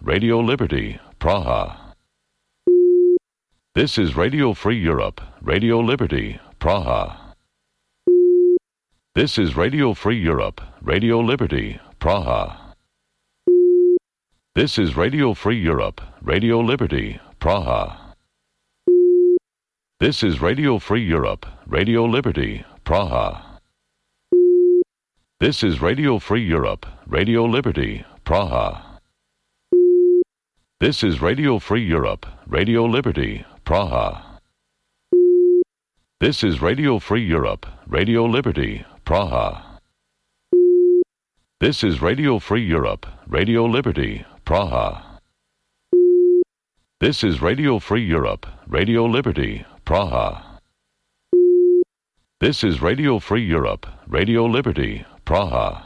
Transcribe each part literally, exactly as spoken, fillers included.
Radio Liberty, Praha. This is Radio Free Europe, Radio Liberty, Praha. This is Radio Free Europe, Radio Liberty, Praha. This is Radio Free Europe, Radio Liberty, Praha. This is Radio Free Europe, Radio Liberty, Praha. This is Radio Free Europe, Radio Liberty, Praha. This is Radio Free Europe, Radio Liberty, Praha. This is Radio Free Europe, Radio Liberty, Praha. This is Radio Free Europe, Radio Liberty, Praha. This is Radio Free Europe, Radio Liberty, Praha. This is Radio Free Europe, Radio Liberty, Praha.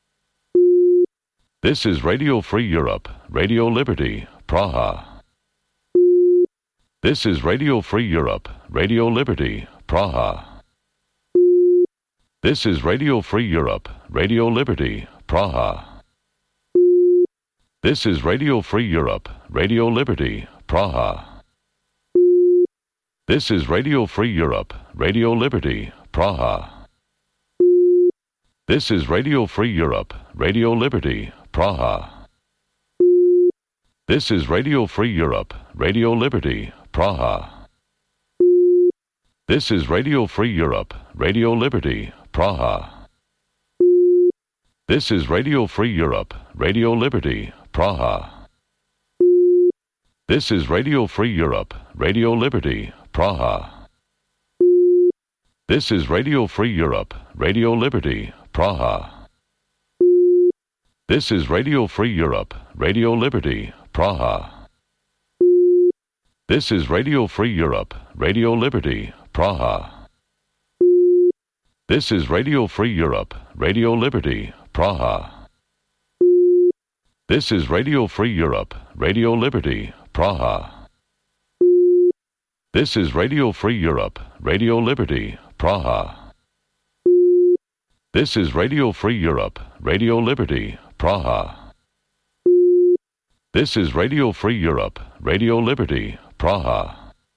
This is Radio Free Europe, Radio Liberty, Praha. This is Radio Free Europe, Radio Liberty, Praha. This is Radio Free Europe, Radio Liberty, Praha. This is Radio Free Europe, Radio Liberty, Praha. This is Radio Free Europe, Radio Liberty, Praha. This is Radio Free Europe, Radio Liberty, Praha. This is Radio Free Europe, Radio Liberty, Praha. This is Radio Free Europe, Radio Liberty, Praha. This is Radio Free Europe, Radio Liberty, Praha. This is Radio Free Europe, Radio Liberty, Praha. This is Radio Free Europe, Radio Liberty, Praha. This is Radio Free Europe, Radio Liberty, Praha. This is Radio Free Europe, Radio Liberty, Praha. This is Radio Free Europe, Radio Liberty, Praha. This is Radio Free Europe, Radio Liberty, Praha. This is Radio Free Europe, Radio Liberty, Praha. This is Radio Free Europe, Radio Liberty, Praha. This is Radio Free Europe, Radio Liberty, Praha.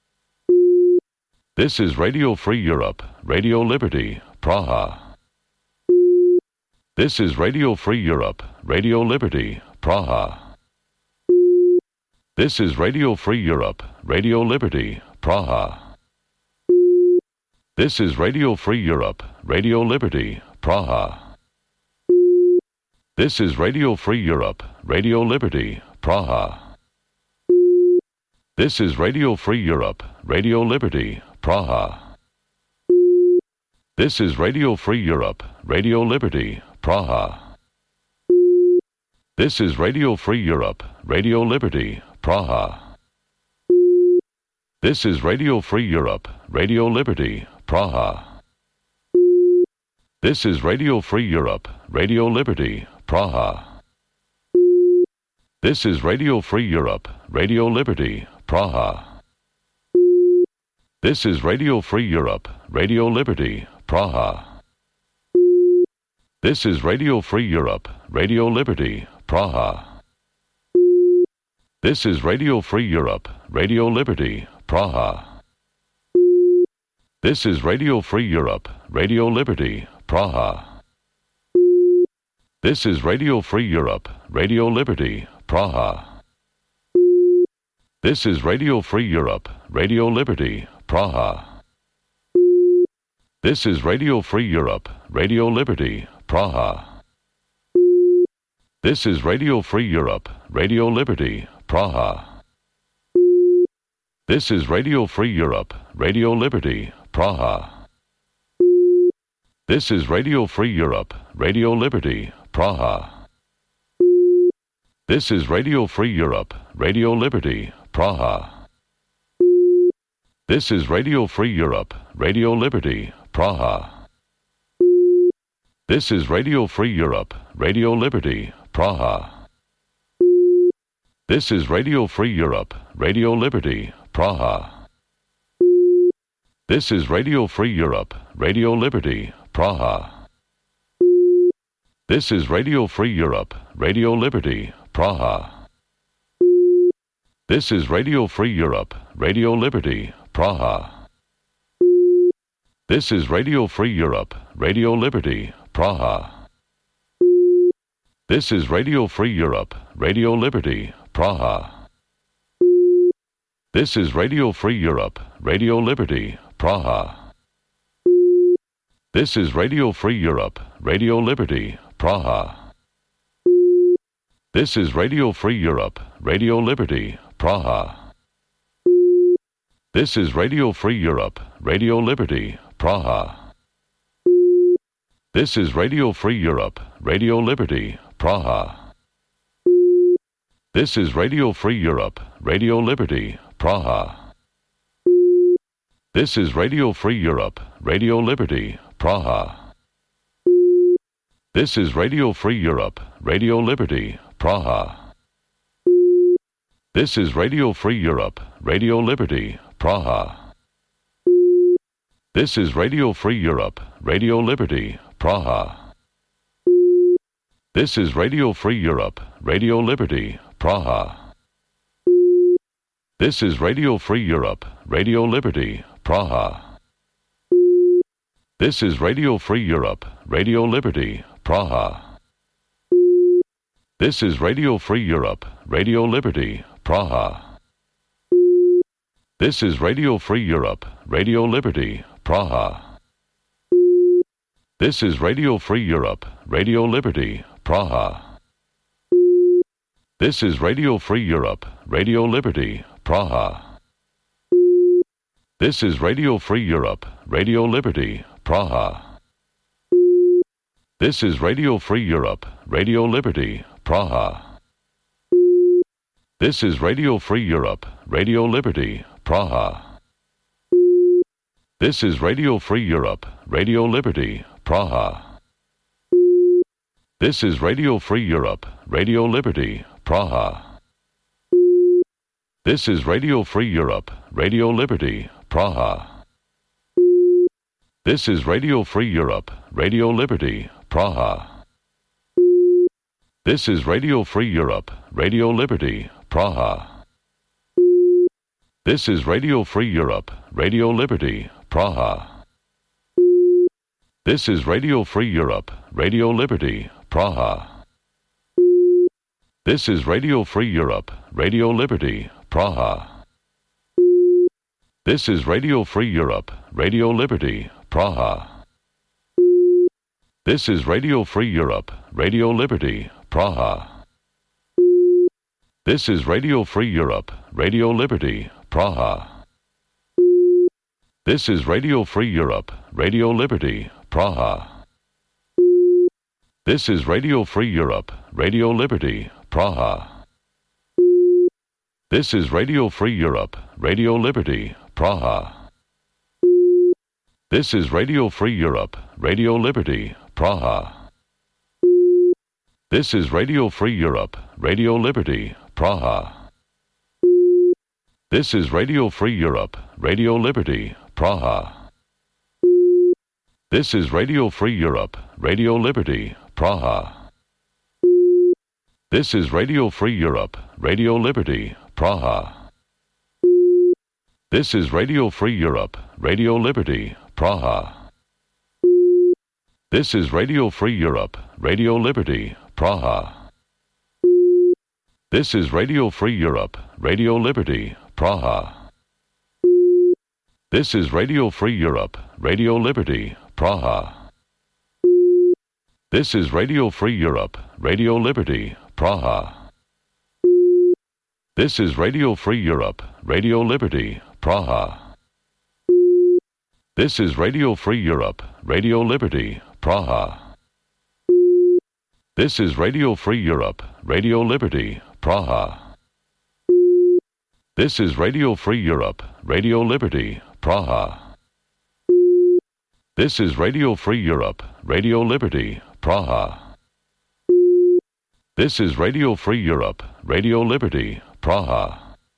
This is Radio Free Europe, Radio Liberty, Praha. This is Radio Free Europe, Radio Liberty, Praha. This is Radio Free Europe, Radio Liberty, Praha. This is Radio Free Europe, Radio Liberty, Praha. This is Radio Free Europe, Radio Liberty, Praha. This is Radio Free Europe, Radio Liberty, Praha. This is Radio Free Europe, Radio Liberty, Praha. This is Radio Free Europe, Radio Liberty, Praha. This is Radio Free Europe, Radio Liberty, Praha. This is Radio Free Europe, Radio Liberty, Praha. This is Radio Free Europe, Radio Liberty, Praha. This is Radio Free Europe, Radio Liberty, Praha. This is Radio Free Europe, Radio Liberty, Praha. This is Radio Free Europe, Radio Liberty, Praha. This is Radio Free Europe, Radio Liberty, Praha. This is Radio Free Europe, Radio Liberty, Praha. This is Radio Free Europe, Radio Liberty, Praha. This is Radio Free Europe, Radio Liberty, Praha. This is Radio Free Europe, Radio Liberty, Praha. This is Radio Free Europe, Radio Liberty, Praha. This is Radio Free Europe, Radio Liberty, Praha. This is Radio Free Europe, Radio Liberty, Praha. This is Radio Free Europe, Radio Liberty, Praha. This is Radio Free Europe, Radio Liberty, Praha. This is Radio Free Europe, Radio Liberty, Praha. This is Radio Free Europe, Radio Liberty, Praha. This is Radio Free Europe, Radio Liberty, Praha. This is Radio Free Europe, Radio Liberty, Praha. This is Radio Free Europe, Radio Liberty, Praha. This is Radio Free Europe, Radio Liberty, Praha. This is Radio Free Europe, Radio Liberty, Praha. This is Radio Free Europe, Radio Liberty, Praha. This is Radio Free Europe, Radio Liberty, Praha. This is Radio Free Europe, Radio Liberty, Praha. This is Radio Free Europe, Radio Liberty, Praha. This is Radio Free Europe, Radio Liberty, Praha. This is Radio Free Europe, Radio Liberty, Praha. This is Radio Free Europe, Radio Liberty, Praha. This is Radio Free Europe, Radio Liberty, Praha. This is Radio Free Europe, Radio Liberty, Praha. This is Radio Free Europe, Radio Liberty, Praha. This is Radio Free Europe, Radio Liberty, Praha. This is Radio Free Europe, Radio Liberty, Praha. This is Radio Free Europe, Radio Liberty, Praha. This is Radio Free Europe, Radio Liberty, Praha. This is Radio Free Europe, Radio Liberty, Praha. This is Radio Free Europe, Radio Liberty, Praha. This is Radio Free Europe, Radio Liberty, Praha. This is Radio Free Europe, Radio Liberty, Praha. This is Radio Free Europe, Radio Liberty, Praha. This is Radio Free Europe, Radio Liberty, Praha. This is Radio Free Europe, Radio Liberty, Praha. This is Radio Free Europe, Radio Liberty, Praha. This is Radio Free Europe, Radio Liberty, Praha. This is Radio Free Europe, Radio Liberty, Praha. This is Radio Free Europe, Radio Liberty, Praha. This is Radio Free Europe, Radio Liberty, Praha. This is Radio Free Europe, Radio Liberty, Praha. This is Radio Free Europe, Radio Liberty, Praha. This is Radio Free Europe, Radio Liberty, Praha. This is Radio Free Europe, Radio Liberty, Praha. This is Radio Free Europe, Radio Liberty, Praha. This is Radio Free Europe, Radio Liberty, Praha. This is Radio Free Europe, Radio Liberty, Praha. This is Radio Free Europe, Radio Liberty, Praha. This is Radio Free Europe, Radio Liberty, Praha. This is Radio Free Europe, Radio Liberty, Praha. This is Radio Free Europe, Radio Liberty, Praha. This is Radio Free Europe, Radio Liberty, Praha. This is Radio Free Europe, Radio Liberty, Praha. This is Radio Free Europe, Radio Liberty, Praha. This is Radio Free Europe, Radio Liberty, Praha. This is Radio Free Europe, Radio Liberty, Praha. This is Radio Free Europe, Radio Liberty, Praha. This is Radio Free Europe, Radio Liberty, Praha. This is Radio Free Europe, Radio Liberty, Praha. This is Radio Free Europe, Radio Liberty, Praha. This is Radio Free Europe, Radio Liberty, Praha. This is Radio Free Europe, Radio Liberty, Praha. This is Radio Free Europe, Radio Liberty, Praha.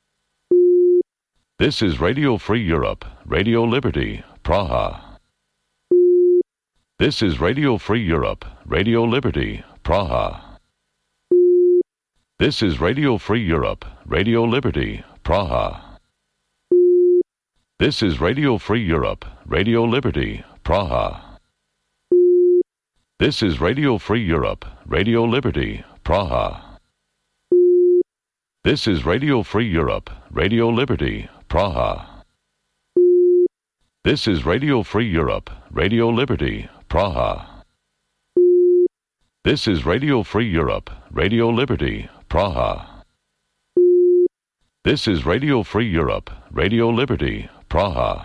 This is Radio Free Europe, Radio Liberty, Praha. This is Radio Free Europe, Radio Liberty, Praha. This is Radio Free Europe, Radio Liberty, Praha. This is Radio Free Europe, Radio Liberty, Praha. This is Radio Free Europe, Radio Liberty, Praha. This is Radio Free Europe, Radio Liberty, Praha. This is Radio Free Europe, Radio Liberty, Praha. This is Radio Free Europe, Radio Liberty, Praha. This is Radio Free Europe, Radio Liberty, Praha.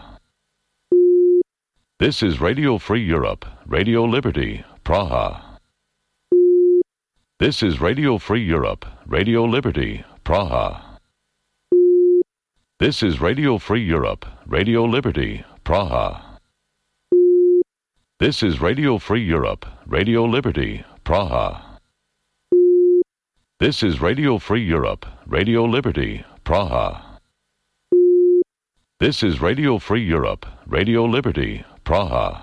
This is Radio Free Europe, Radio Liberty, Praha. This is Radio Free Europe, Radio Liberty, Praha. This is Radio Free Europe, Radio Liberty, Praha. This is Radio Free Europe, Radio Liberty, Praha. This is Radio Free Europe, Radio Liberty, Praha. This is Radio Free Europe, Radio Liberty, Praha.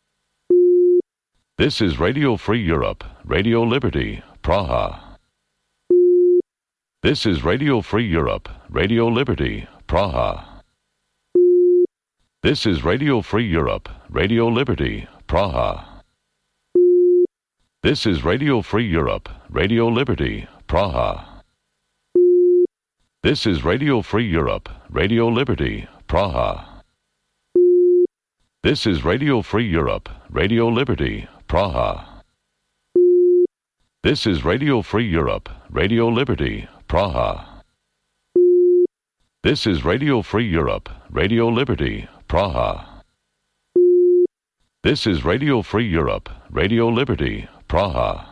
This is Radio Free Europe, Radio Liberty, Praha. This is Radio Free Europe, Radio Liberty, Praha. This is Radio Free Europe, Radio Liberty, Praha. This is Radio Free Europe, Radio Liberty, Praha. This is Radio Free Europe, Radio Liberty, Praha. This is Radio Free Europe, Radio Liberty, Praha. This is Radio Free Europe, Radio Liberty, Praha. This is Radio Free Europe, Radio Liberty, Praha. This is Radio Free Europe, Radio Liberty, Praha.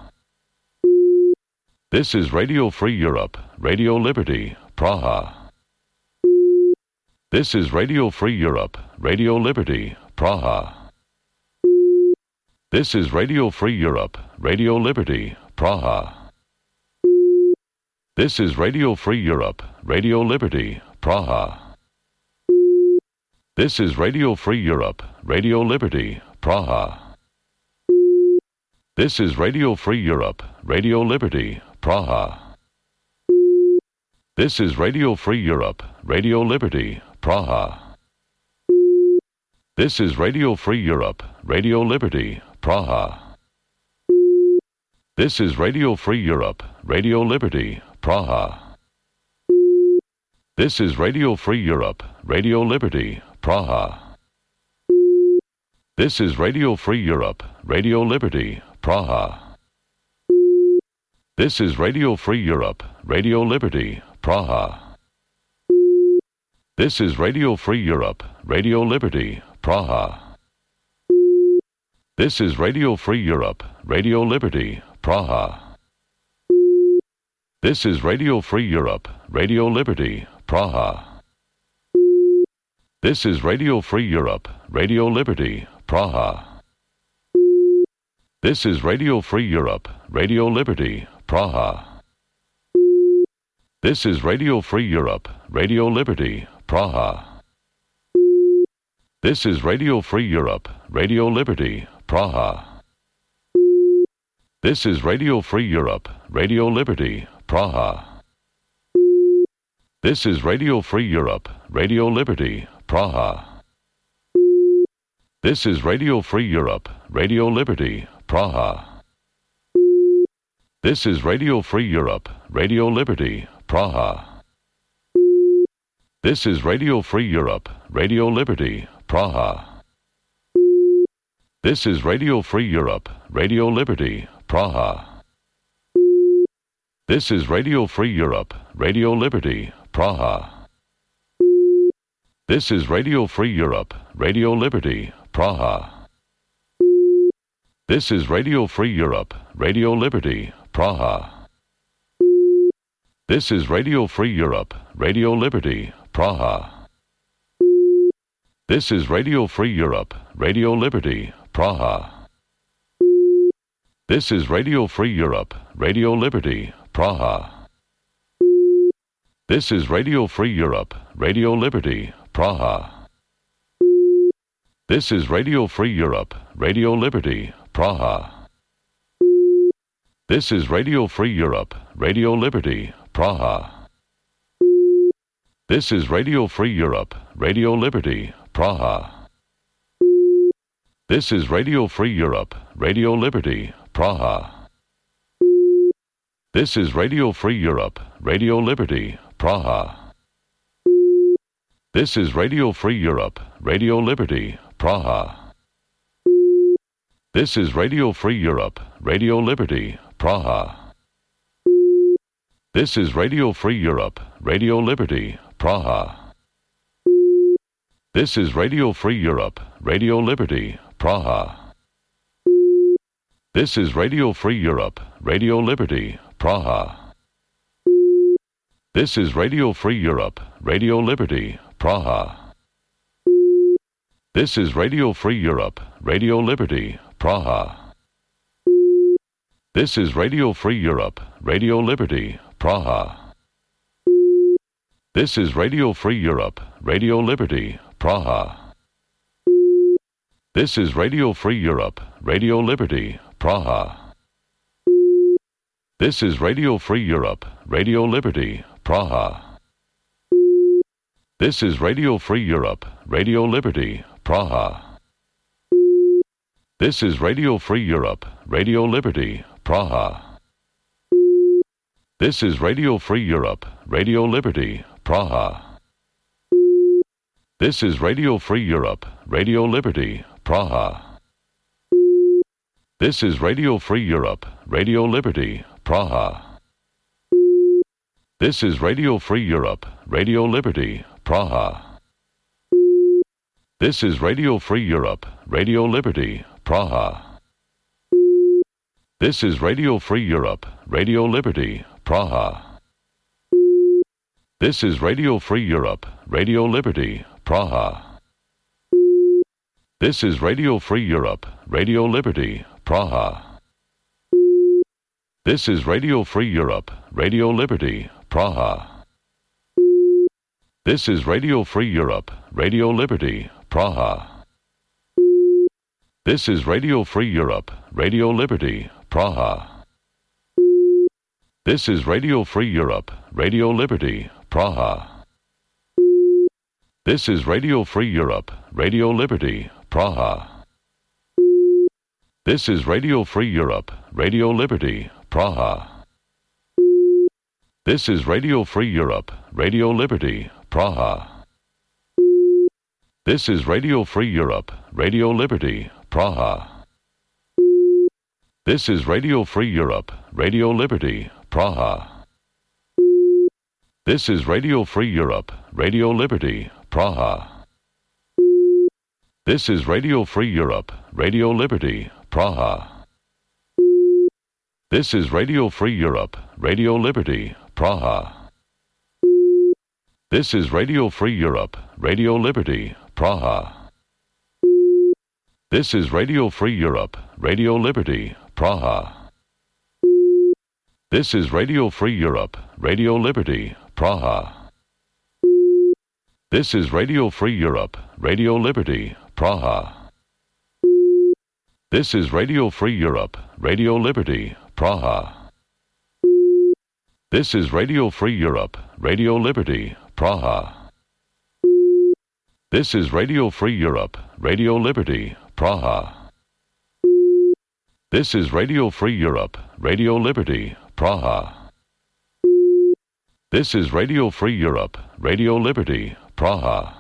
This is Radio Free Europe, Radio Liberty, Praha. This is Radio Free Europe, Radio Liberty, Praha. This is Radio Free Europe, Radio Liberty, Praha. This is Radio Free Europe, Radio Liberty, Praha. This is Radio Free Europe, Radio Liberty, Praha. This is Radio Free Europe, Radio Liberty, Praha. This is Radio Free Europe, Radio Liberty, Praha. This is Radio Free Europe, Radio Liberty, Praha. This is Radio Free Europe, Radio Liberty, Praha. This is Radio Free Europe, Radio Liberty, Praha. This is Radio Free Europe, Radio Liberty, Praha. This is Radio Free Europe, Radio Liberty, Praha. This is Radio Free Europe, Radio Liberty, Praha. This is Radio Free Europe, Radio Liberty, Praha. This is Radio Free Europe, Radio Liberty, Praha. This is Radio Free Europe, Radio Liberty, Praha. This is Radio Free Europe, Radio Liberty, Praha. This is Radio Free Europe, Radio Liberty, Praha. This is Radio Free Europe, Radio Liberty, Praha. This is Radio Free Europe, Radio Liberty, Praha. This is Radio Free Europe, Radio Liberty, Praha. This is Radio Free Europe, Radio Liberty, Praha. This is Radio Free Europe, Radio Liberty, Praha. This is Radio Free Europe, Radio Liberty, Praha. This is Radio Free Europe, Radio Liberty, Praha. This is Radio Free Europe, Radio Liberty, Praha. This is Radio Free Europe, Radio Liberty, Praha. This is Radio Free Europe, Radio Liberty, Praha. This is Radio Free Europe, Radio Liberty, Praha. This is Radio Free Europe, Radio Liberty, Praha. This is Radio Free Europe, Radio Liberty, Praha. This is Radio Free Europe, Radio Liberty, Praha. This is Radio Free Europe, Radio Liberty, Praha. This is Radio Free Europe, Radio Liberty, Praha. This is Radio Free Europe, Radio Liberty, Praha. This is Radio Free Europe, Radio Liberty, Praha. This is Radio Free Europe, Radio Liberty, Praha. This is Radio Free Europe, Radio Liberty, Praha. This is Radio Free Europe, Radio Liberty, Praha. This is Radio Free Europe, Radio Liberty, Praha. This is Radio Free Europe, Radio Liberty, Praha. This is Radio Free Europe, Radio Liberty, Praha. This is Radio Free Europe, Radio Liberty, Praha. This is Radio Free Europe, Radio Liberty, Praha. This is Radio Free Europe, Radio Liberty, Praha. This is Radio Free Europe, Radio Liberty, Praha. This is Radio Free Europe, Radio Liberty, Praha. This is Radio Free Europe, Radio Liberty, Praha. This is Radio Free Europe, Radio Liberty, Praha. This is Radio Free Europe, Radio Liberty, Praha. This is Radio Free Europe, Radio Liberty, Praha. This is Radio Free Europe, Radio Liberty, Praha. This is Radio Free Europe, Radio Liberty, Praha. This is Radio Free Europe, Radio Liberty, Praha. This is Radio Free Europe, Radio Liberty, Praha. This is Radio Free Europe, Radio Liberty, Praha. This is Radio Free Europe, Radio Liberty, Praha. This is Radio Free Europe, Radio Liberty, Praha. This is Radio Free Europe, Radio Liberty, Praha. This is Radio Free Europe, Radio Liberty, Praha. This is Radio Free Europe, Radio Liberty, Praha. This is Radio Free Europe, Radio Liberty, Praha. This is Radio Free Europe, Radio Liberty, Praha. This is Radio Free Europe, Radio Liberty, Praha. This is Radio Free Europe, Radio Liberty, Praha. This is Radio Free Europe, Radio Liberty, Praha. This is Radio Free Europe, Radio Liberty, Praha. This is Radio Free Europe, Radio Liberty, Praha. This is Radio Free Europe, Radio Liberty, Praha. This is Radio Free Europe, Radio Liberty, Praha. This is Radio Free Europe, Radio Liberty, Praha. This is Radio Free Europe, Radio Liberty, Praha. This is Radio Free Europe, Radio Liberty, Praha. This is Radio Free Europe, Radio Liberty, Praha. This is Radio Free Europe, Radio Liberty, Praha. This is Radio Free Europe, Radio Liberty, Praha. This is Radio Free Europe, Radio Liberty, Praha. This is Radio Free Europe, Radio Liberty, Praha. This is Radio Free Europe, Radio Liberty, Praha.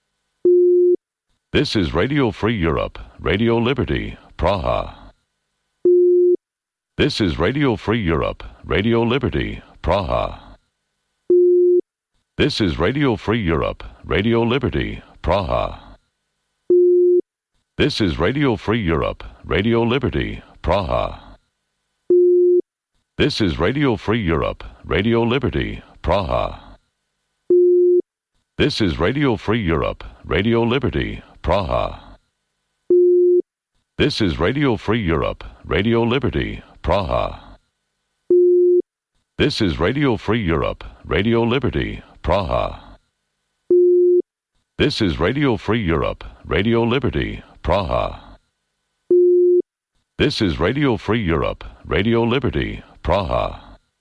This is Radio Free Europe, Radio Liberty, Praha. This is Radio Free Europe, Radio Liberty, Praha. This is Radio Free Europe, Radio Liberty, Praha. This is Radio Free Europe, Radio Liberty, Praha. This is Radio Free Europe, Radio Liberty, Praha. This is Radio Free Europe, Radio Liberty, Praha. This is Radio Free Europe, Radio Liberty, Praha. This is Radio Free Europe, Radio Liberty, Praha. This is Radio Free Europe, Radio Liberty, Praha. This is Radio Free Europe, Radio Liberty, Praha.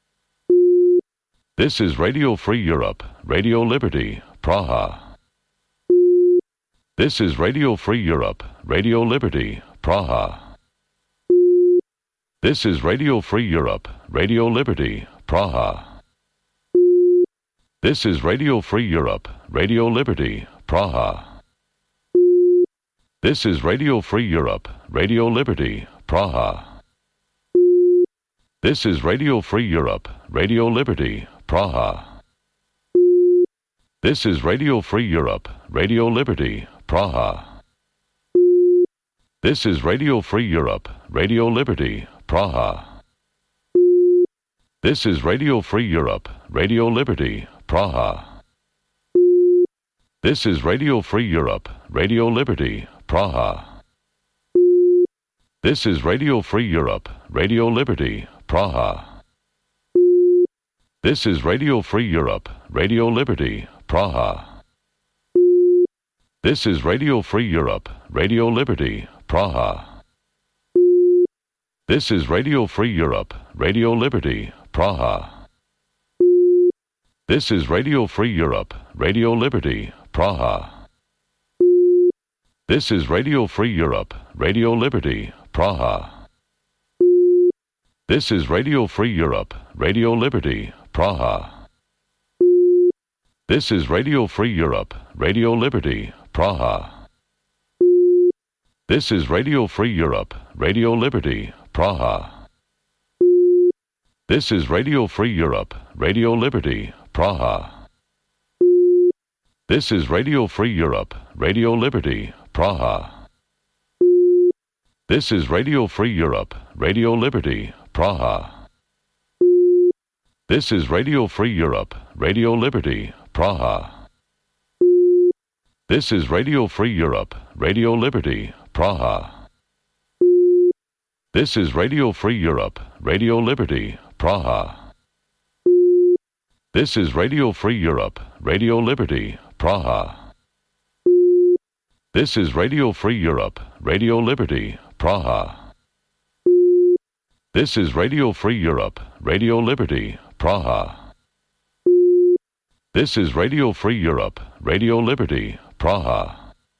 This is Radio Free Europe, Radio Liberty, Praha. This is Radio Free Europe, Radio Liberty, Praha. This is Radio Free Europe, Radio Liberty, Praha. This is Radio Free Europe, Radio Liberty, Praha. This is Radio Free Europe, Radio Liberty, Praha. This is Radio Free Europe, Radio Liberty, Praha. This is Radio Free Europe, Radio Liberty, Praha. This is Radio Free Europe, Radio Liberty, Praha. This is Radio Free Europe, Radio Liberty, Praha. This is Radio Free Europe, Radio Liberty, Praha. This is Radio Free Europe, Radio Liberty, Praha. This is Radio Free Europe, Radio Liberty, Praha. This is Radio Free Europe, Radio Liberty, Praha. This is Radio Free Europe, Radio Liberty, Praha. This is Radio Free Europe, Radio Liberty, Praha. This is Radio Free Europe, Radio Liberty, Praha. This is Radio Free Europe, Radio Liberty, Praha. This is Radio Free Europe, Radio Liberty, Praha. This is Radio Free Europe, Radio Liberty, Praha. This is Radio Free Europe, Radio Liberty, Praha. This is Radio Free Europe, Radio Liberty, Praha. This is Radio Free Europe, Radio Liberty, Praha. This is Radio Free Europe, Radio Liberty, Praha. This is Radio Free Europe, Radio Liberty, Praha. This is Radio Free Europe, Radio Liberty, Praha. This is Radio Free Europe, Radio Liberty, Praha. This is Radio Free Europe, Radio Liberty, Praha. This is Radio Free Europe, Radio Liberty, Praha. This is Radio Free Europe, Radio Liberty, Praha.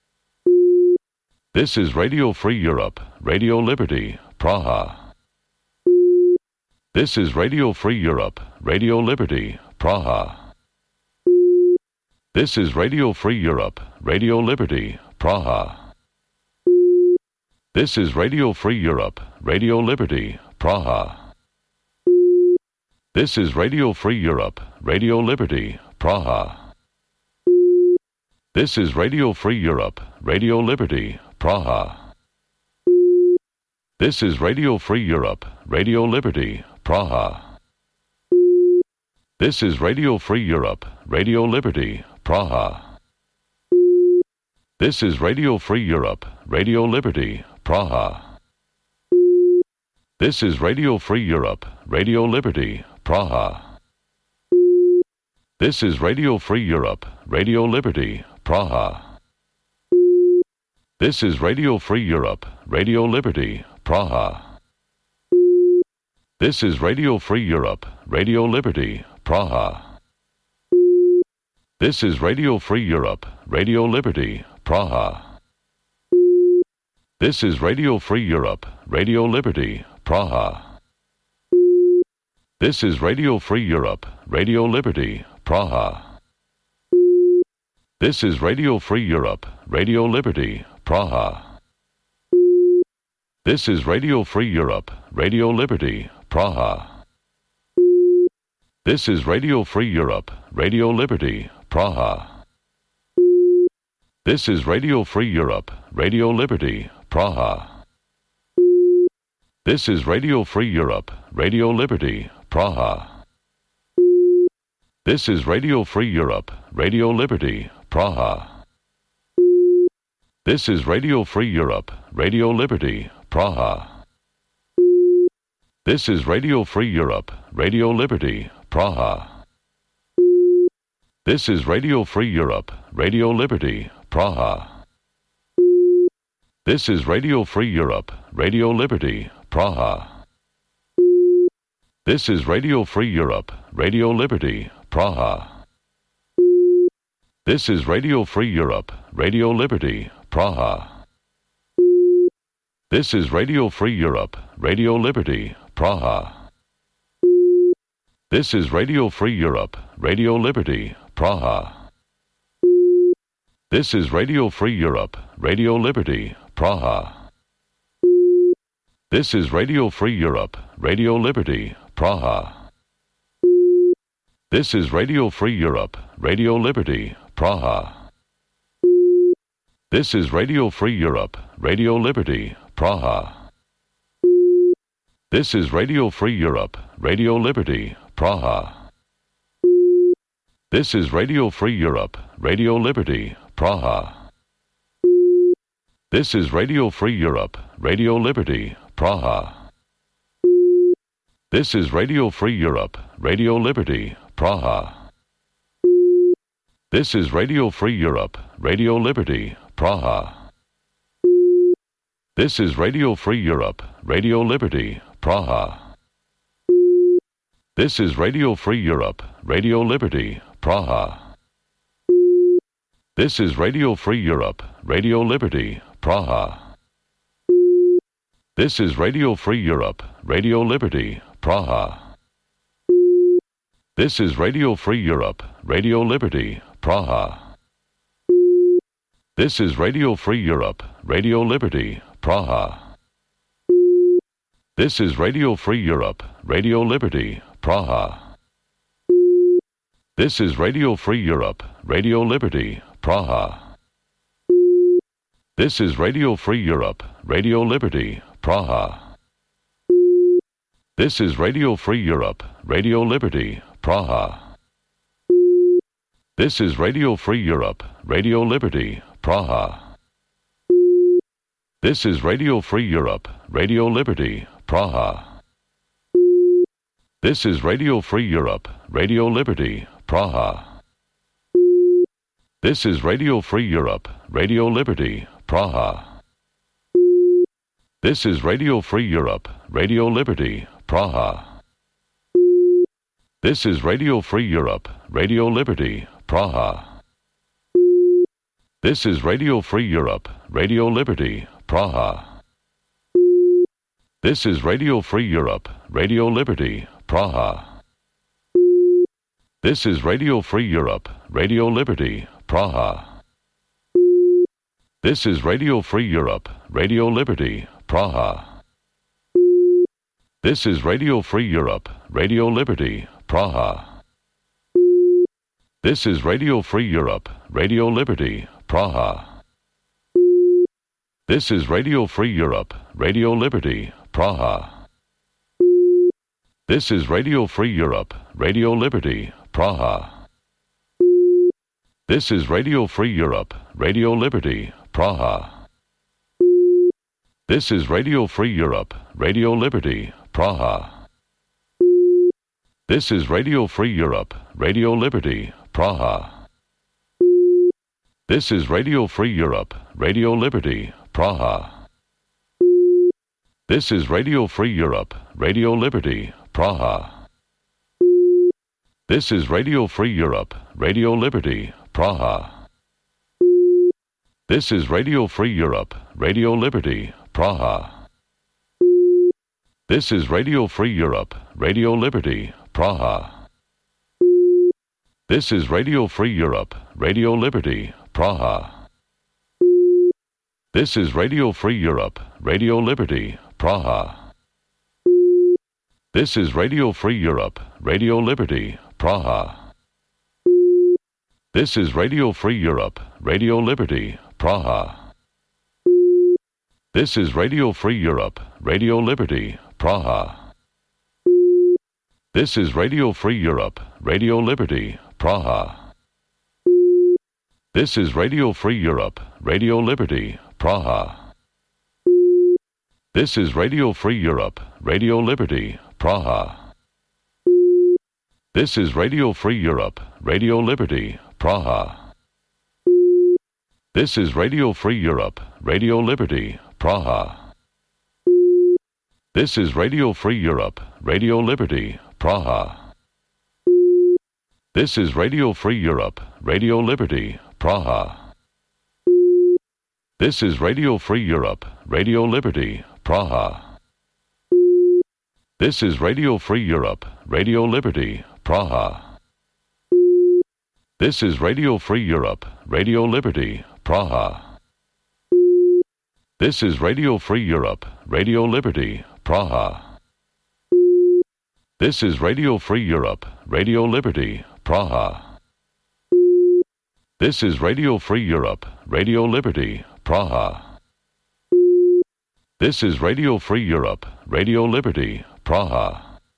This is Radio Free Europe, Radio Liberty, Praha. This is Radio Free Europe, Radio Liberty, Praha. This is Radio Free Europe, Radio Liberty, Praha. This is Radio Free Europe, Radio Liberty, Praha. This is Radio Free Europe, Radio Liberty, Praha. This is Radio Free Europe, Radio Liberty, Praha. This is Radio Free Europe, Radio Liberty, Praha. This is Radio Free Europe, Radio Liberty, Praha. This is Radio Free Europe, Radio Liberty, Praha. This is Radio Free Europe, Radio Liberty, Praha. This is Radio Free Europe, Radio Liberty, Praha. This is Radio Free Europe, Radio Liberty, Praha. This is Radio Free Europe, Radio Liberty, Praha. This is Radio Free Europe, Radio Liberty, Praha. This is Radio Free Europe, Radio Liberty, Praha. This is Radio Free Europe, Radio Liberty, Praha. This is Radio Free Europe, Radio Liberty, Praha. This is Radio Free Europe, Radio Liberty, Praha. This is Radio Free Europe, Radio Liberty, Praha. This is Radio Free Europe, Radio Liberty, Praha. This is Radio Free Europe, Radio Liberty, Praha. This is Radio Free Europe, Radio Liberty, Praha. This is Radio Free Europe, Radio Liberty, Praha. This is Radio Free Europe, Radio Liberty, Praha. This is Radio Free Europe, Radio Liberty, Praha. This is Radio Free Europe, Radio Liberty, Praha. This is Radio Free Europe, Radio Liberty, Praha. This is Radio Free Europe, Radio Liberty, Praha. This is Radio Free Europe, Radio Liberty, Praha. This is Radio Free Europe, Radio Liberty, Praha. This is Radio Free Europe, Radio Liberty, Praha. This is Radio Free Europe, Radio Liberty, Praha. This is Radio Free Europe, Radio Liberty, Praha. This is Radio Free Europe, Radio Liberty, Praha. This is Radio Free Europe, Radio Liberty, Praha. This is Radio Free Europe, Radio Liberty, Praha. This is Radio Free Europe, Radio Liberty, Praha. This is Radio Free Europe, Radio Liberty, Praha. This is Radio Free Europe, Radio Liberty, Praha. This is Radio Free Europe, Radio Liberty, Praha. This is Radio Free Europe, Radio Liberty, Praha. This is Radio Free Europe, Radio Liberty, Praha. This is Radio Free Europe, Radio Liberty, Praha. This is Radio Free Europe, Radio Liberty, Praha. This is Radio Free Europe, Radio Liberty, Praha. This is Radio Free Europe, Radio Liberty, Praha. This is Radio Free Europe, Radio Liberty, Praha. This is Radio Free Europe, Radio Liberty, Praha. This is Radio Free Europe, Radio Liberty, Praha. This is Radio Free Europe, Radio Liberty, Praha. This is Radio Free Europe, Radio Liberty, Praha. This is Radio Free Europe, Radio Liberty, Praha. This is Radio Free Europe, Radio Liberty, Praha. This is Radio Free Europe, Radio Liberty, Praha. This is Radio Free Europe, Radio Liberty, Praha. This is Radio Free Europe, Radio Liberty, Praha. This is Radio Free Europe, Radio Liberty, Praha. This is Radio Free Europe, Radio Liberty, Praha. This is Radio Free Europe, Radio Liberty, Praha. This is Radio Free Europe, Radio Liberty, Praha. This is Radio Free Europe, Radio Liberty, Praha. This is Radio Free Europe, Radio Liberty, Praha. This is Radio Free Europe, Radio Liberty, Praha. This is Radio Free Europe, Radio Liberty, Praha. This is Radio Free Europe, Radio Liberty, Praha. This is Radio Free Europe, Radio Liberty, Praha. This is Radio Free Europe, Radio Liberty, Praha. This is Radio Free Europe, Radio Liberty, Praha. This is Radio Free Europe, Radio Liberty, Praha. This is Radio Free Europe, Radio Liberty, Praha. This is Radio Free Europe, Radio Liberty, Praha. This is Radio Free Europe, Radio Liberty, Praha. This is Radio Free Europe, Radio Liberty, Praha. This is Radio Free Europe, Radio Liberty, Praha. This is Radio Free Europe, Radio Liberty, Praha. This is Radio Free Europe, Radio Liberty, Praha. This is Radio Free Europe, Radio Liberty, Praha. This is Radio Free Europe, Radio Liberty, Praha. This is Radio Free Europe, Radio Liberty, Praha. This is Radio Free Europe, Radio Liberty, Praha. This is Radio Free Europe, Radio Liberty, Praha. This is Radio Free Europe, Radio Liberty, Praha. This is Radio Free Europe, Radio Liberty, Praha. This is Radio Free Europe, Radio Liberty, Praha. This is Radio Free Europe, Radio Liberty, Praha. This is Radio Free Europe, Radio Liberty, Praha. This is Radio Free Europe, Radio Liberty, Praha. This is Radio Free Europe, Radio Liberty, Praha. This is Radio Free Europe, Radio Liberty, Praha. This is Radio Free Europe, Radio Liberty, Praha.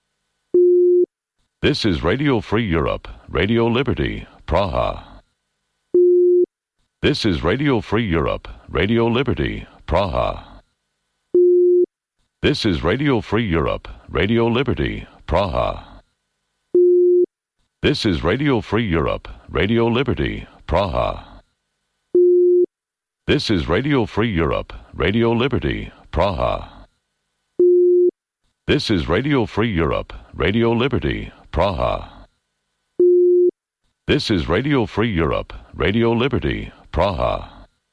This is Radio Free Europe, Radio Liberty, Praha. This is Radio Free Europe, Radio Liberty, Praha. This is Radio Free Europe, Radio Liberty, Praha. This is Radio Free Europe, Radio Liberty, Praha. This is Radio Free Europe, Radio Liberty, Praha. This is Radio Free Europe, Radio Liberty, Praha. This is Radio Free Europe, Radio Liberty, Praha.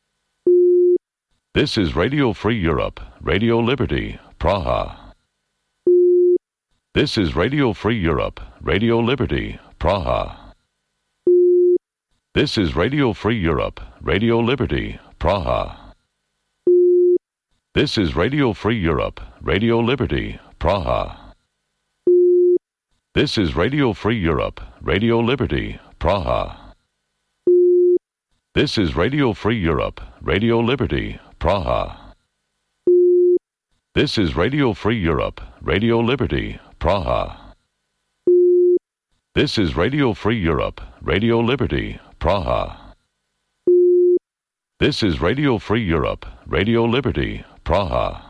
This is Radio Free Europe, Radio Liberty, Praha. This is Radio Free Europe, Radio Liberty, Praha. This is Radio Free Europe, Radio Liberty, Praha. This is Radio Free Europe, Radio Liberty, Praha. This is Radio Free Europe, Radio Liberty, Praha. This is Radio Free Europe, Radio Liberty, Praha. This is Radio Free Europe, Radio Liberty, Praha. This is Radio Free Europe, Radio Liberty, Praha. This is Radio Free Europe, Radio Liberty, Praha.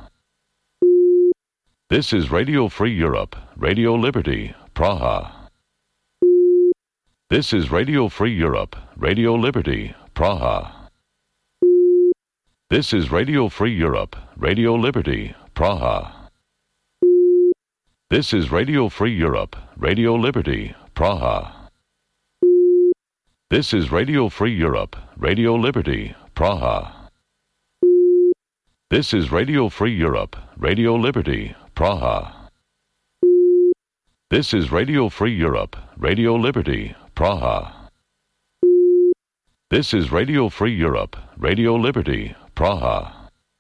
This is Radio Free Europe, Radio Liberty, Praha. This is Radio Free Europe, Radio Liberty, Praha. This is Radio Free Europe, Radio Liberty, Praha. This is Radio Free Europe, Radio Liberty, Praha. This is Radio Free Europe, Radio Liberty, Praha. This is Radio Free Europe, Radio Liberty, Praha. This is Radio Free Europe, Radio Liberty, Praha. This is Radio Free Europe, Radio Liberty, Praha.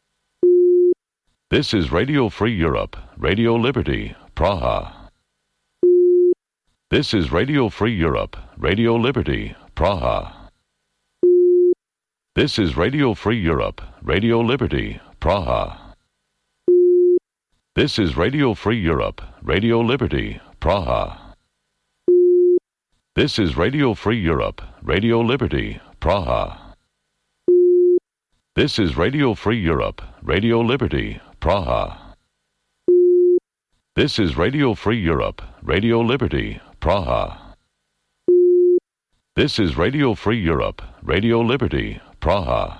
This is Radio Free Europe, Radio Liberty, Praha. This is Radio Free Europe, Radio Liberty, Praha. This is Radio Free Europe, Radio Liberty, Praha. This is Radio Free Europe, Radio Liberty, Praha. This is Radio Free Europe, Radio Liberty, Praha. This is Radio Free Europe, Radio Liberty, Praha. This is Radio Free Europe, Radio Liberty, Praha. This is Radio Free Europe, Radio Liberty, Praha.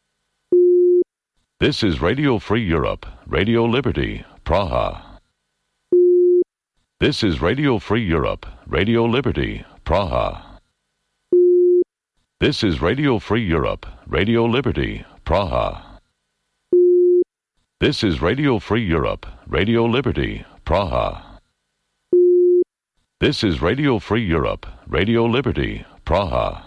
This is Radio Free Europe, Radio Liberty, Praha. This is Radio Free Europe, Radio Liberty, Praha. This is Radio Free Europe, Radio Liberty, Praha. This is Radio Free Europe, Radio Liberty, Praha. This is Radio Free Europe, Radio Liberty, Praha.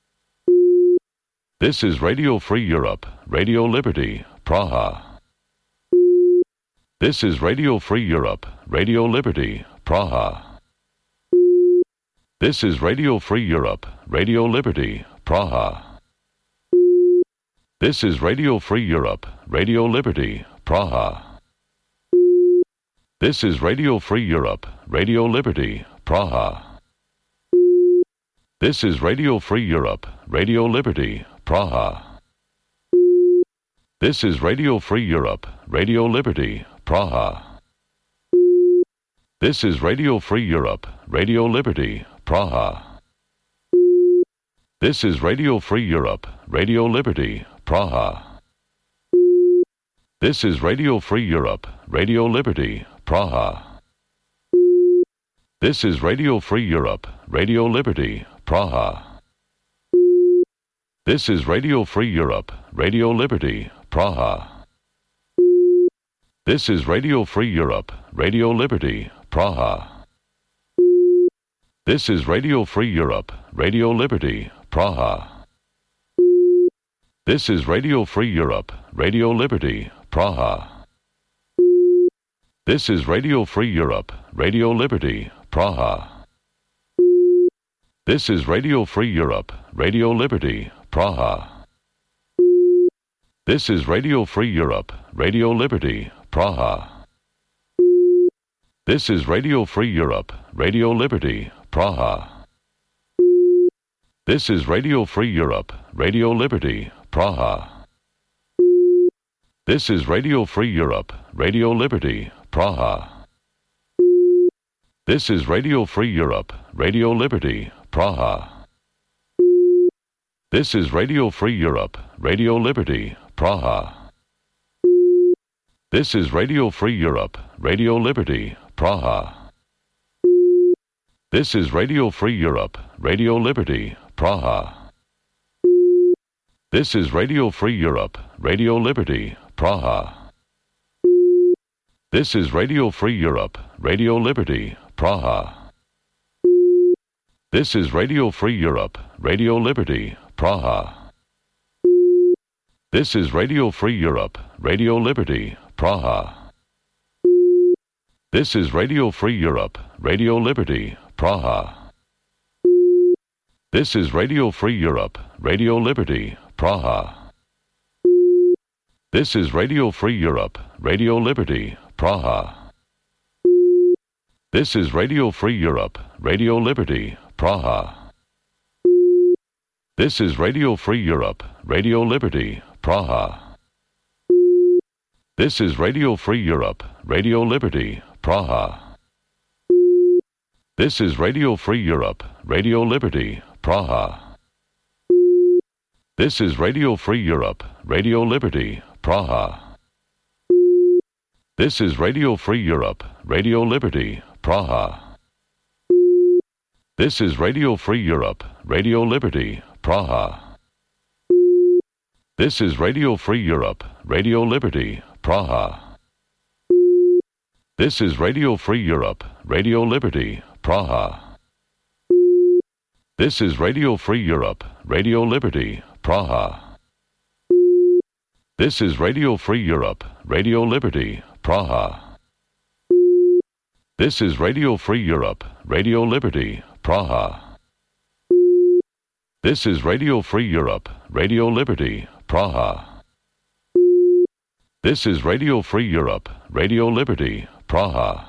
This is Radio Free Europe, Radio Liberty, Praha. This is Radio Free Europe, Radio Liberty, Praha. This is Radio Free Europe, Radio Liberty, Praha. This is Radio Free Europe, Radio Liberty, Praha. This is Radio Free Europe, Radio Liberty, Praha. This is Radio Free Europe, Radio Liberty, Praha. This is Radio Free Europe, Radio Liberty, Praha. This is Radio Free Europe, Radio Liberty, Praha. This is Radio Free Europe, Radio Liberty, Praha. This is Radio Free Europe, Radio Liberty, Praha. This is Radio Free Europe, Radio Liberty, Praha. This is Radio Free Europe, Radio Liberty, Praha. This is Radio Free Europe, Radio Liberty, Praha. This is Radio Free Europe, Radio Liberty, Praha. This is Radio Free Europe, Radio Liberty, Praha. This is Radio Free Europe, Radio Liberty, Praha. This is Radio Free Europe, Radio Liberty, Praha. This is Radio Free Europe, Radio Liberty, Praha. This is Radio Free Europe, Radio Liberty, Praha. This is Radio Free Europe, Radio Liberty, Praha. This is Radio Free Europe, Radio Liberty, Praha. This is Radio Free Europe, Radio Liberty, Praha. This is Radio Free Europe, Radio Liberty, Praha. This is Radio Free Europe, Radio Liberty, Praha. This is Radio Free Europe, Radio Liberty, Praha. This is Radio Free Europe, Radio Liberty, Praha. This is Radio Free Europe, Radio Liberty, Praha. This is Radio Free Europe, Radio Liberty, Praha. This is Radio Free Europe, Radio Liberty, Praha. This is Radio Free Europe, Radio Liberty, Praha. This is Radio Free Europe, Radio Liberty, Praha. This is Radio Free Europe, Radio Liberty, Praha. This is Radio Free Europe, Radio Liberty, Praha. This is Radio Free Europe, Radio Liberty, Praha. This is Radio Free Europe, Radio Liberty, Praha. This is Radio Free Europe, Radio Liberty, Praha. This is Radio Free Europe, Radio Liberty, Praha. This is Radio Free Europe, Radio Liberty, Praha. This is Radio Free Europe, Radio Liberty, Praha. This is Radio Free Europe, Radio Liberty, Praha. This is Radio Free Europe, Radio Liberty, Praha. This is Radio Free Europe, Radio Liberty, Praha. This is Radio Free Europe, Radio Liberty, Praha. This is Radio Free Europe, Radio Liberty, Praha. This is Radio Free Europe, Radio Liberty, Praha. This is Radio Free Europe, Radio Liberty, Praha.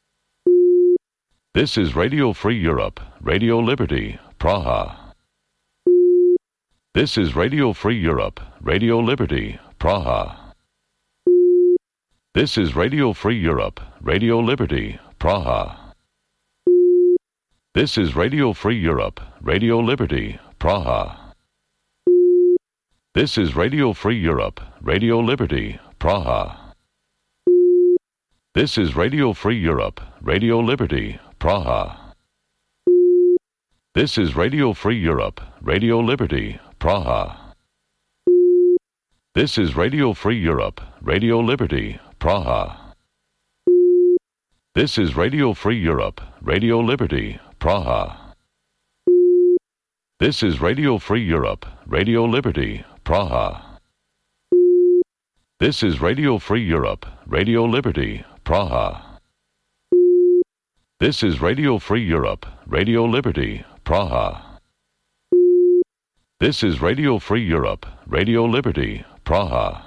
This is Radio Free Europe, Radio Liberty, Praha. This is Radio Free Europe, Radio Liberty, Praha. This is Radio Free Europe, Radio Liberty, Praha. This is Radio Free Europe, Radio Liberty, Praha. This is Radio Free Europe, Radio Liberty, Praha. This is Radio Free Europe, Radio Liberty, Praha. This is Radio Free Europe, Radio Liberty, Praha. This is Radio Free Europe, Radio Liberty, Praha. This is Radio Free Europe, Radio Liberty, Praha. This is Radio Free Europe, Radio Liberty, Praha. This is Radio Free Europe, Radio Liberty, Praha. This is Radio Free Europe, Radio Liberty, Praha. This is Radio Free Europe, Radio Liberty, Praha.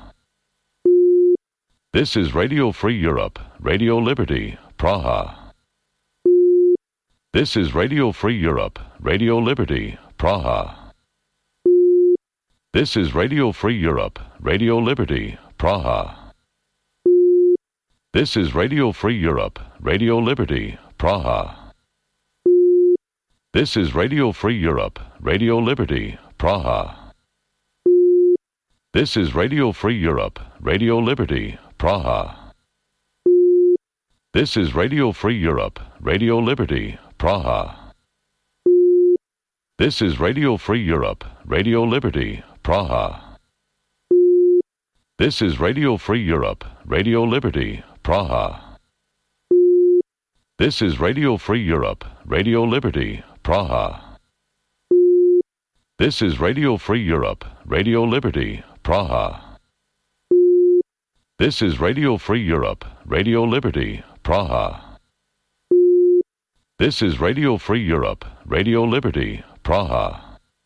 This is Radio Free Europe, Radio Liberty, Praha. This is Radio Free Europe, Radio Liberty, Praha. This is Radio Free Europe, Radio Liberty, Praha. This is Radio Free Europe, Radio Liberty, Praha. This is Radio Free Europe, Radio Liberty, Praha. This is Radio Free Europe, Radio Liberty, Praha. This is Radio Free Europe, Radio Liberty, Praha. This is Radio Free Europe, Radio Liberty, Praha. This is Radio Free Europe, Radio Liberty, Praha. This is Radio Free Europe, Radio Liberty, Praha. This is Radio Free Europe, Radio Liberty, Praha. This is Radio Free Europe, Radio Liberty, Praha. This is Radio Free Europe, Radio Liberty, Praha.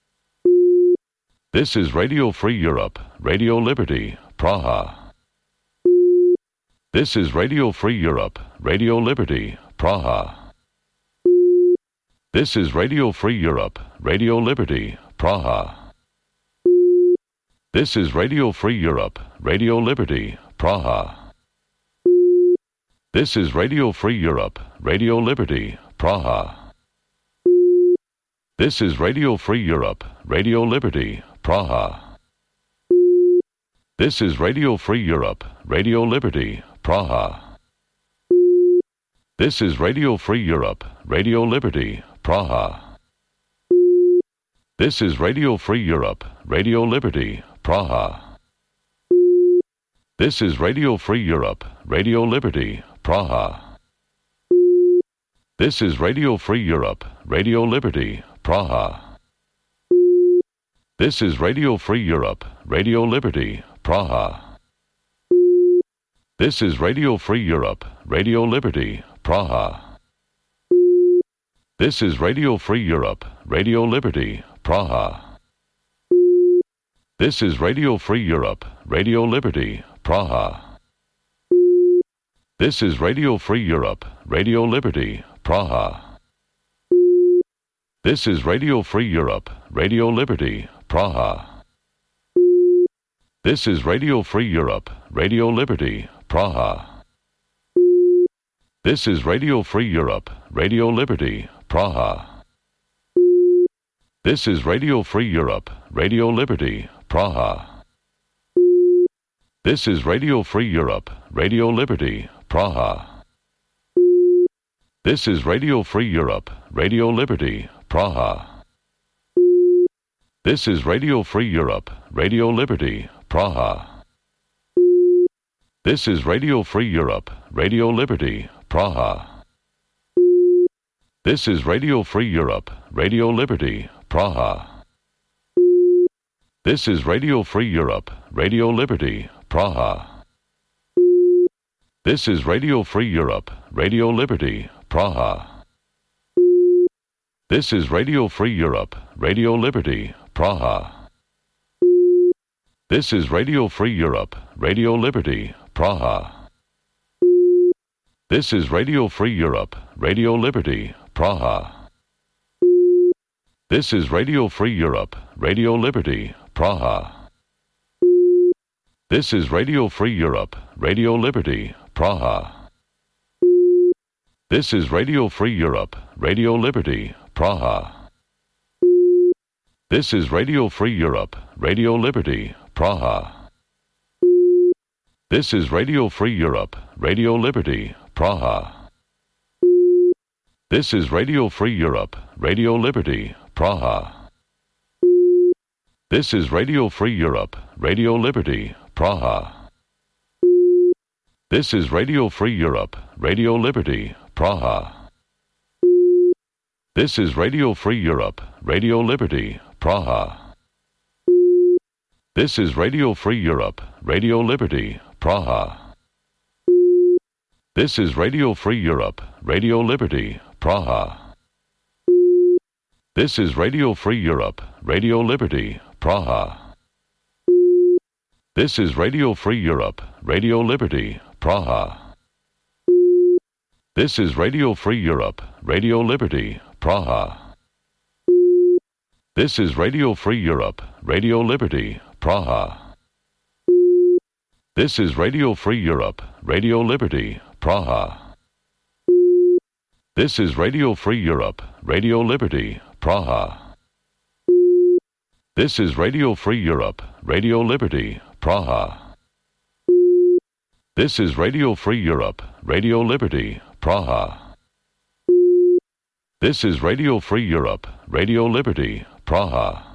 This is Radio Free Europe, Radio Liberty, Praha. This is Radio Free Europe, Radio Liberty, Praha. This is Radio Free Europe, Radio Liberty, Praha. This is Radio Free Europe, Radio Liberty, Praha. This is Radio Free Europe, Radio Liberty, Praha. This is Radio Free Europe, Radio Liberty, Praha. This is Radio Free Europe, Radio Liberty, Praha. This is Radio Free Europe, Radio Liberty, Praha. This is Radio Free Europe, Radio Liberty, Praha. This is Radio Free Europe, Radio Liberty, Praha. This is Radio Free Europe, Radio Liberty, Praha. This is Radio Free Europe, Radio Liberty, Praha. This is Radio Free Europe, Radio Liberty, Praha. This is Radio Free Europe, Radio Liberty, Praha. This is Radio Free Europe, Radio Liberty, Praha. This is Radio Free Europe, Radio Liberty, Praha. This is Radio Free Europe, Radio Liberty, Praha. This is Radio Free Europe, Radio Liberty, Praha. This is Radio Free Europe, Radio Liberty, Praha. This is Radio Free Europe, Radio Liberty, Praha. This is Radio Free Europe, Radio Liberty, Praha. This is Radio Free Europe, Radio Liberty, Praha. This is Radio Free Europe, Radio Liberty, Praha. This is Radio Free Europe, Radio Liberty, Praha. This is Radio Free Europe, Radio Liberty, Praha. This is Radio Free Europe, Radio Liberty, Praha. This is Radio Free Europe, Radio Liberty, Praha. This is Radio Free Europe, Radio Liberty, Praha. This is Radio Free Europe, Radio Liberty, Praha. This is Radio Free Europe, Radio Liberty, Praha. This is Radio Free Europe, Radio Liberty, Praha. This is Radio Free Europe, Radio Liberty, Praha. This is Radio Free Europe, Radio Liberty, Praha. This is Radio Free Europe, Radio Liberty, Praha. This is Radio Free Europe, Radio Liberty, Praha. This is Radio Free Europe, Radio Liberty, Praha. This is Radio Free Europe, Radio Liberty, Praha. This is Radio Free Europe, Radio Liberty, Praha. This is Radio Free Europe, Radio Liberty, Praha. This is Radio Free Europe, Radio Liberty, Praha. This is Radio Free Europe, Radio Liberty, Praha. This is Radio Free Europe, Radio Liberty, Praha. This is Radio Free Europe, Radio Liberty, Praha. This is Radio Free Europe, Radio Liberty, Praha. This is Radio Free Europe, Radio Liberty, Praha. This is Radio Free Europe, Radio Liberty, Praha. This is Radio Free Europe, Radio Liberty, Praha. This is Radio Free Europe, Radio Liberty, Praha. This is Radio Free Europe, Radio Liberty, Praha. This is Radio Free Europe, Radio Liberty, Praha.